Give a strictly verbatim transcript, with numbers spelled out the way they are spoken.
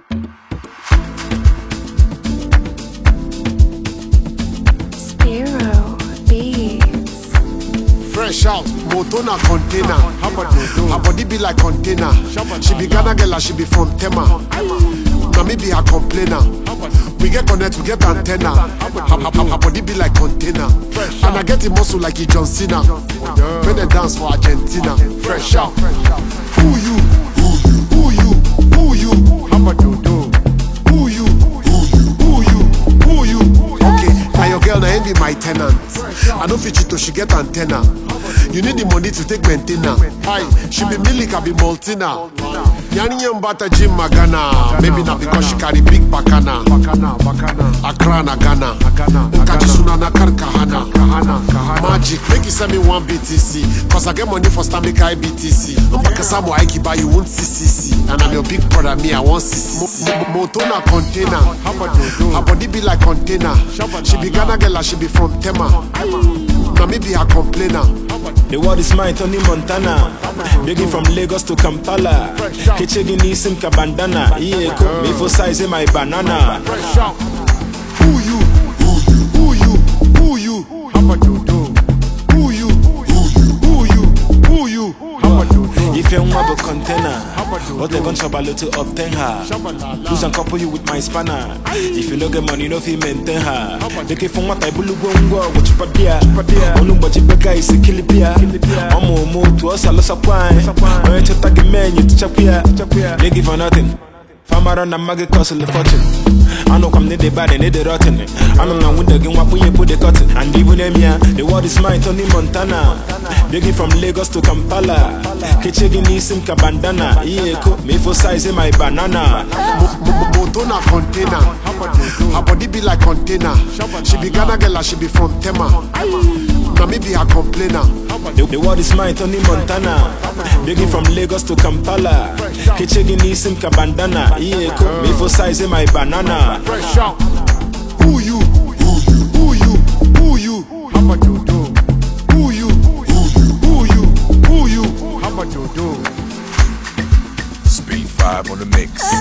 Spiro Beats. Fresh out, motor na container. Her body be like container. She be Ghana girl and she be from Tema. Now me be her complainer. We get connect, we get antenna. Her, her, her, her body be like container. And I get the muscle like a John Cena. When they dance for Argentina. Fresh out. Who you? Who you? Who you? Who you? Who you? Who you? Who you? Okay, now your girl now be my tenant. I don't fit you to she get antenna. You need the money to take maintenance. Hi, she be Milik, I be Maltina. Yani Yambata Jim Magana. Maybe not because she carry big bakana. Accra na Ghana. Kajisuna na Karkahana. Magic, make you send me one B T C. Cause I get money for stomach I B T C. Mpakasamu Aiki buy you won't C C C. And I'm your big brother, me I want C C C. Motona container. Her body be like container. She be Ghana girl and she be from Tema. Now me be her complainer. The world is mine, Tony Montana. Begging from Lagos to Kampala. Kichegi ni sim kabandana. Yeah, cook me for size in my banana. Who you? Who you? Who you? Who you? Who you? Who you? Who you? If you want a container, what they gonna trouble to obtain her? Lose and couple you with my spanner. If you no get money, no fee maintain her. They give from what I believe go what you padia. Onu but you bega is a kilipia. Omo mo to us a loss of wine. When you take a man, you chapia. They give for nothing. Farmer and maggot cost the fortune. I know come need the bad and need the rotten. I know now with the game what you put the cotton. And even them here, the world is mine, Tony Montana. Begging from Lagos to Kampala. Kichegi ni sim kabandana. Yeah, cook me for size in my banana. Motona container. Her body be like container. She be Ghana girl and she be from Tema. Now me be her complainer. The, the world is mine, Tony Montana. Begging from Lagos to Kampala. Kichegi ni sim kabandana. Yeah, cook me for size in my banana. Fresh out. Who you? Who you? Who you? Who you? Who you? Who you? Who you? Speed five on the mix.